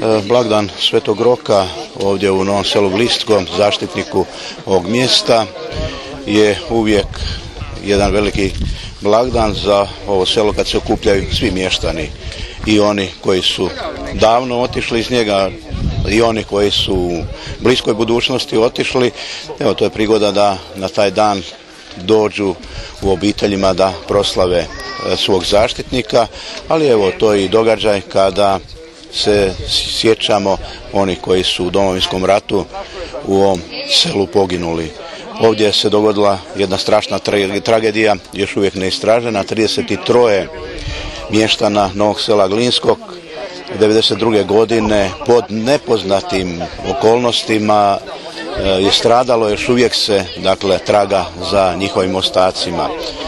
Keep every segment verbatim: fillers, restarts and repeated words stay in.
Blagdan Svetog Roka ovdje u Novom Selu Glinsko, zaštitniku ovog mjesta, je uvijek jedan veliki blagdan za ovo selo kad se okupljaju svi mještani, i oni koji su davno otišli iz njega i oni koji su u bliskoj budućnosti otišli. Evo, to je prigoda da na taj dan dođu u obiteljima da proslave svog zaštitnika, ali evo, to je i događaj kada se sjećamo oni koji su u Domovinskom ratu u ovom selu poginuli. Ovdje se dogodila jedna strašna tra- tragedija, još uvijek neistražena. trideset tri mještana Novog Sela Glinskog devedeset druge godine pod nepoznatim okolnostima je stradalo, još uvijek se dakle traga za njihovim ostacima.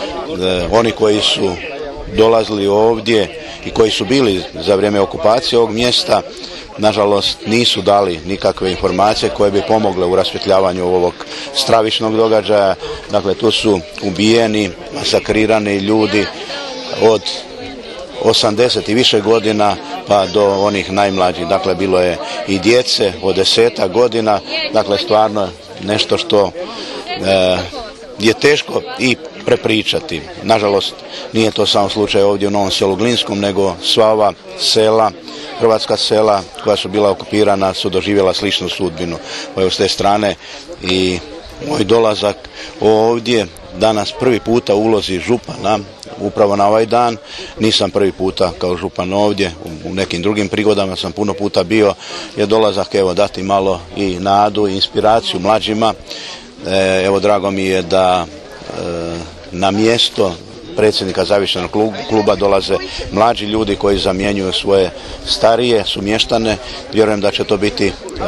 Oni koji su dolazili ovdje i koji su bili za vrijeme okupacije ovog mjesta, nažalost nisu dali nikakve informacije koje bi pomogle u rasvjetljavanju ovog stravičnog događaja. Dakle, tu su ubijeni, masakrirani ljudi od osamdeset i više godina pa do onih najmlađih. Dakle, bilo je i djece od deseta godina. Dakle, stvarno nešto što e, je teško i prepričati. Nažalost, nije to samo slučaj ovdje u Novom Selu Glinskom, nego sva ova sela, hrvatska sela koja su bila okupirana su doživjela sličnu sudbinu. Pa s te strane i moj dolazak ovdje danas prvi puta u ulozi župana, upravo na ovaj dan. Nisam prvi puta kao župan ovdje, u nekim drugim prigodama sam puno puta bio, je dolazak evo dati malo i nadu i inspiraciju mlađima. E, evo drago mi je da e, na mjesto predsjednika zavičajnog kluba dolaze mlađi ljudi koji zamjenjuju svoje starije sumještane. Vjerujem da će to biti e,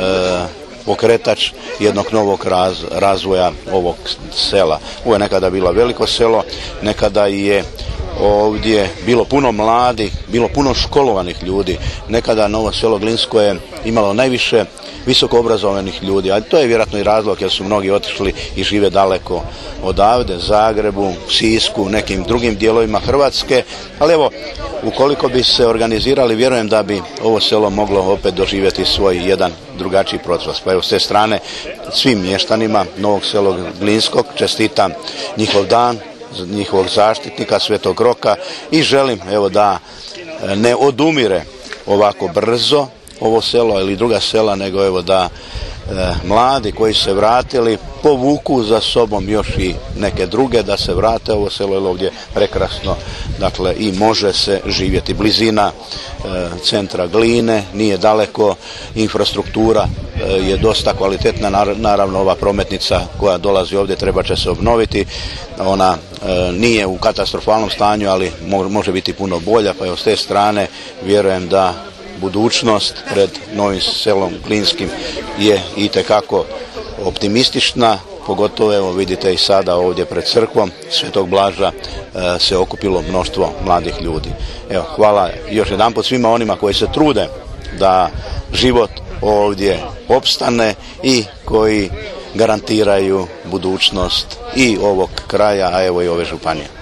pokretač jednog novog raz, razvoja ovog sela. Ovo je nekada bilo veliko selo, nekada je ovdje bilo puno mladih, bilo puno školovanih ljudi. Nekada Novo Selo Glinsko je imalo najviše visoko obrazovanih ljudi, ali to je vjerojatno i razlog jer su mnogi otišli i žive daleko odavde, Zagrebu, Sisku, nekim drugim dijelovima Hrvatske. Ali evo, ukoliko bi se organizirali, vjerujem da bi ovo selo moglo opet doživjeti svoj jedan drugačiji procvat. Pa evo, s te strane svim mještanima Novog Sela Glinskog čestitam njihov dan, njihovog zaštitnika Svetog Roka, i želim evo da ne odumire ovako brzo ovo selo ili druga sela, nego evo da e, mladi koji se vratili povuku za sobom još i neke druge da se vrate ovo selo, jer ovdje prekrasno, dakle, i može se živjeti. Blizina e, centra Gline, nije daleko, infrastruktura e, je dosta kvalitetna, naravno ova prometnica koja dolazi ovdje treba će se obnoviti, ona e, nije u katastrofalnom stanju, ali mo- može biti puno bolja, pa evo s te strane vjerujem da budućnost pred Novim Selom Glinskim je itekako optimistična, pogotovo evo vidite i sada ovdje pred crkvom Svetog Blaža e, se okupilo mnoštvo mladih ljudi. Evo, hvala još jedanput svima onima koji se trude da život ovdje opstane i koji garantiraju budućnost i ovog kraja, a evo i ove županije.